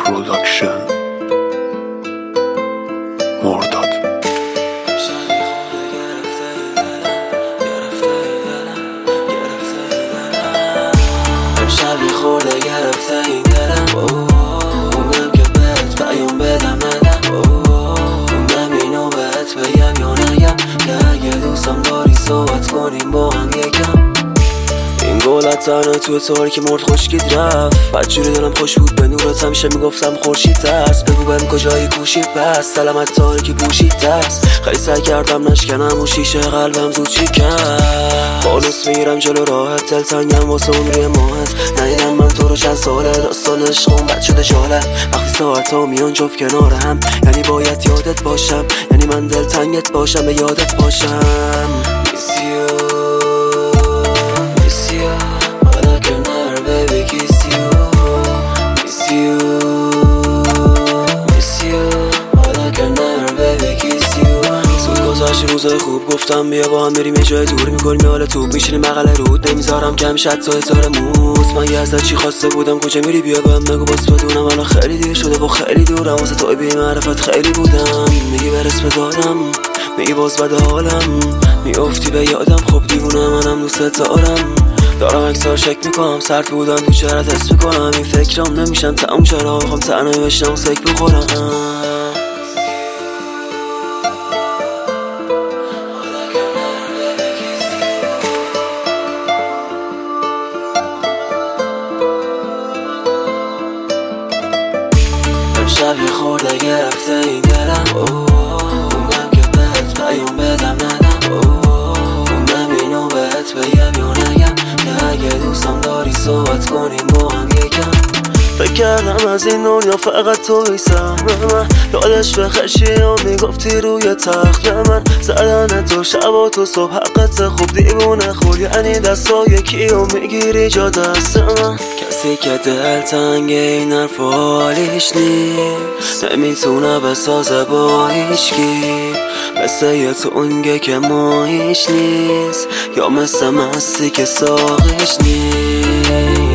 پروداکشن مرداد. امشب یه خورده گرفته این دلم، موندم که بهت پیام بدم ندم، موندم اینو بهت بگم یا نگم، که اگه دوستم داری صحبت کنیم با هم یکم. این گلت تنه توی تاریکی مرد خشکید رفت، بدجوری دلم خوش بود به نورت همیشه میگفتم خورشید ترس، بگو بهم کجایی کوشید پس سلامت تاریکی پوشید ترس، خیلی سعی کردم نشکنم و شیشه قلبم زود شکست. خالص میرم جلو راحت دلتنگم واسه اون روی ماهت، ندیدم من تو رو چند ساله، داستان عشقم بد شده جاله، وقتی ساعتا میان جفت کنار هم یعنی باید یادت باشم، یعنی من دلتنگت باشم به یادت باشم. Miss you but I can never baby kiss you. Miss you but I can never baby kiss you. زود گذاشتی روزای خوب، گفتم بیا با هم بریم یه جای دور، میکنیم حال توب میشینیم بغل رود، نمیذارم کم شد تو اظهار موز. من یه ازت چی خواسته بودم کجا میری بیا بهم بگو باز بدونم، الان خیلی دیر شده و خیلی دورم واسه تو بی معرفت خیلی بودم، میگی برس بدادم میگی باز بده حالم، میافتی به یادم خب دیوونه منم دوست دارم، دارم اکثر شک میکنم سرد بودم تو چهرت حس میکنم، این فکرام نمیشن تموم چرا میخوام تنهایی بشنم و سک بخورم. امشب یه خورده گرفته این دلم، موندم که بهت پیام بدم ندم، موندم اینو بهت بگم یا نگم، که اگه دوستم داری صحبت کنیم با هم یکم. فکر کردم از این دنیا فقط توی سهم من، یادش به خشی و میگفتی روی تخت من، زدن تو شب و تو صبح حقت خوب دیوونه خور، یعنی دستا یکی و میگیری جا دست من، کسی که دل تنگ این حرف حالیش نیست، نمیتونه بسازه با هیچکی، مثل یه تونگه که ماهیش نیست، یا مثل مستی که ساقش نیست.